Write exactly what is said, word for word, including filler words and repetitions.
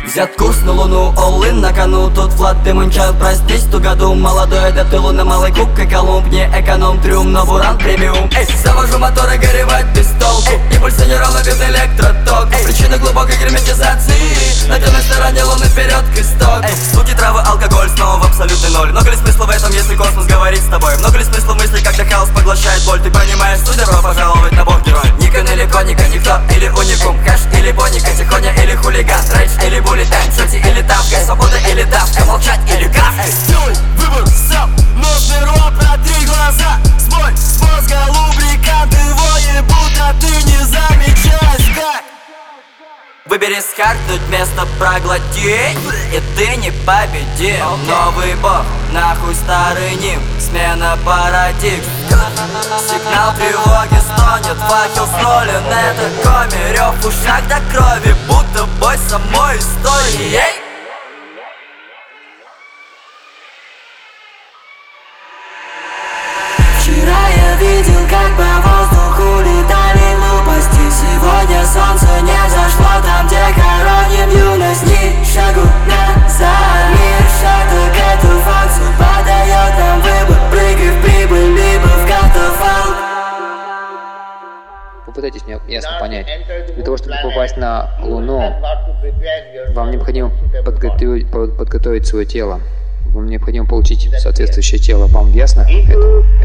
Взят курс на луну, all-in на кону. Тут Влад Демончан, простись, ту году. Молодой до тылу на малый куб, как Колумб. Не эконом, трюм, но буран премиум. Эй, завожу мотор и горевать без толку. Импульсы неровно бьет электроток. Причина глубокой герметизации. На темной стороне луны вперед к истоку. Звуки травы, алкоголь, снова в абсолютный ноль. Много ли смысла в этом, если космос говорит с тобой? Много ли смысла в мысли, когда хаос поглощает боль? Ты понимаешь, суть, добро пожаловать на бог герой. Никон или коника, никто или уникум. Хэш или боника, тихоня или хулиган. Рейдж или буллетайн, шути или тавка. Свобода или давка, молчать или гавкать. Твой выбор сам, нужный рот на три глаза. Смой с мозга лубриканты воебут, а ты не замечаешь, как Выбери с карты место проглоти, и ты не победим. okay. Новый бог, нахуй старый ним, смена парадигм. Сигнал тревоги стонет, факел снолен. Это коми, рев в ушах до крови, будто бой самой истории. Вчера я видел, как по воздуху летали глупости. Сегодня солнце не зашло там, где хороним юность. Ни шагу назад, мир шаг, так эту факцию подает нам выбор. Прыгай в прибыль, либо в катафалк. Попытайтесь меня ясно понять. Для того, чтобы попасть на Луну, вам необходимо подготовить, подготовить свое тело. Вам необходимо получить соответствующее тело. Вам ясно это?